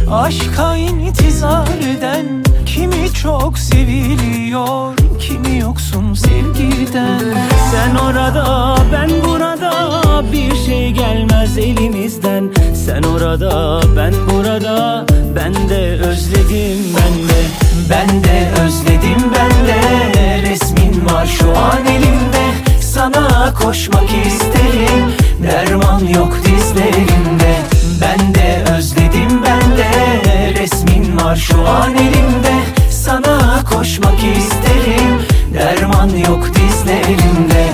Aşka intizar eden kimi çok seviliyor, kimi yoksun sevgiden. Sen orada ben burada, bir şey gelmez elimizden. Sen orada ben burada, ben de özledim ben de özledim ben de. Resmin var şu an elimde, sana koşmak isterim. Derman yok dizlerimde. Ben de özledim ben de. Resmin var şu an elimde, sana koşmak isterim. Derman yok dizlerimde.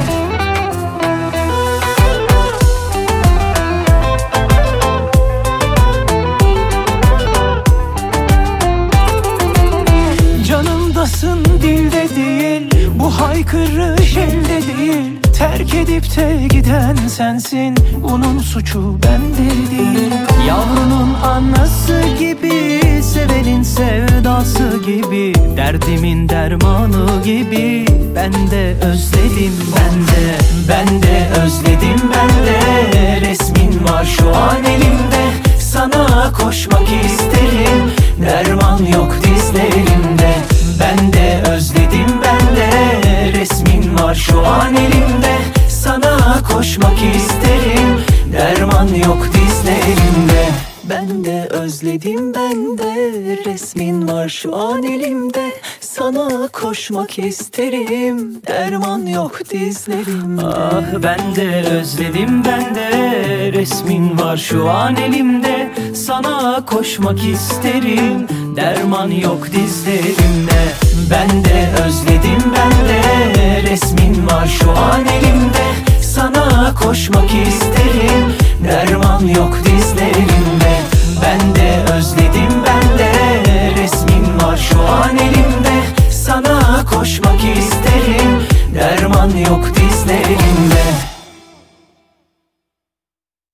Canımdasın dilde değil, bu haykırış elde değil. Terk edip de giden sensin, bunun suçu bende değil. Yavrunun anası gibi, sevenin sevdası gibi, derdimin dermanı gibi. Ben de özledim ben de özledim ben de. Resmin var şu an elimde, sana koşmak isterim. Derman yok dizlerimde. Ben de özledim ben de. Resmin var şu an elimde, sana koşmak isterim. Derman yok dizlerimde. Ben de özledim ben de. Resmin var şu an elimde, sana koşmak isterim. Derman yok dizlerimde. Ah ben de özledim ben de. Resmin var şu an elimde, sana koşmak isterim. Derman yok dizlerimde. Ben de özledim ben de. Resmin var şu an elimde, sana koşmak isterim. Derman yok dizlerimde. Ben de özledim ben de. Resmin var şu an elimde, sana koşmak isterim. Derman yok dizlerimde.